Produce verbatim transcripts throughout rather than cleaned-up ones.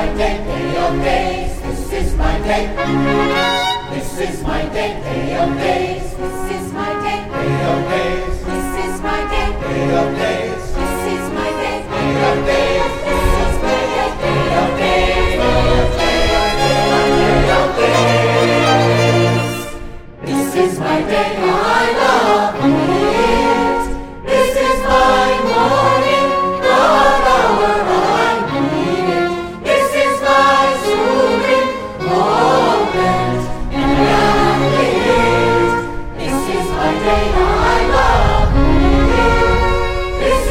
my day, day of days. This is my day. This is my day, day of days. This is my day. Day of days. This is my day. Day of days. This is my day. Day of days. This is my day. Day of days. Day of days. This is my day. I love it. This is my morning. God hour I need it. This is my soothing moment. And I live. This is my day. I love it. This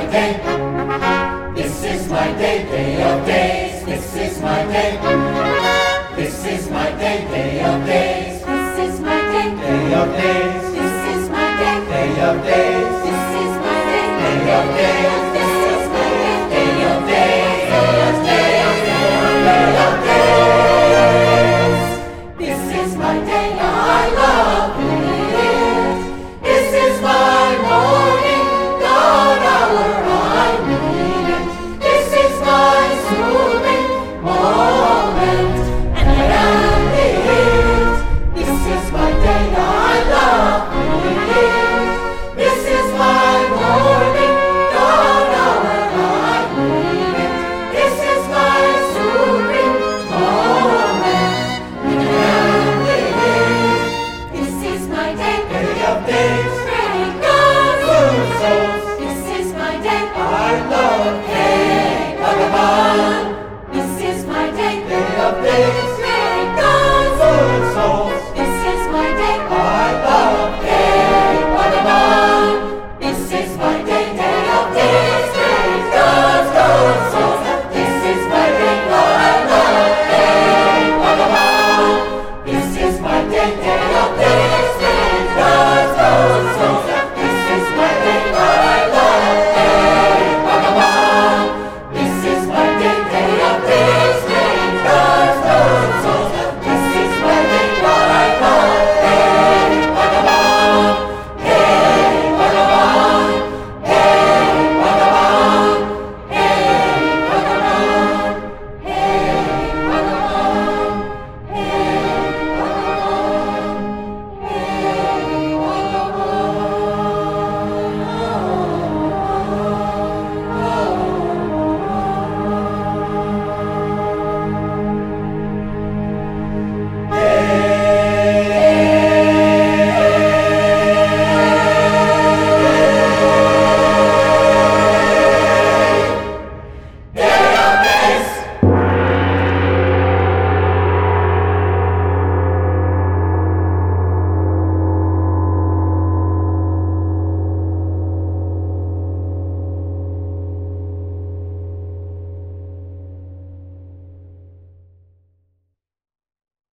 day. This is my day, day of days. This is my day. This is my day, day of days. This is my day. Day of days. This is my day. Day of days. This is my day. Day of days. This is my day. Day of days. Day of days. Day of days. This is my day. I love it. This is my morning. God hour. I need it. This is my soothing moment, and I am it. This is my day. I love it. This is my morning. God hour. I need it. This is my soothing moment, and I am it. This is my day. Day of days. Thank God. Good souls. This is my day. I love. Hey, Bhagavan. This is my day. Day of days.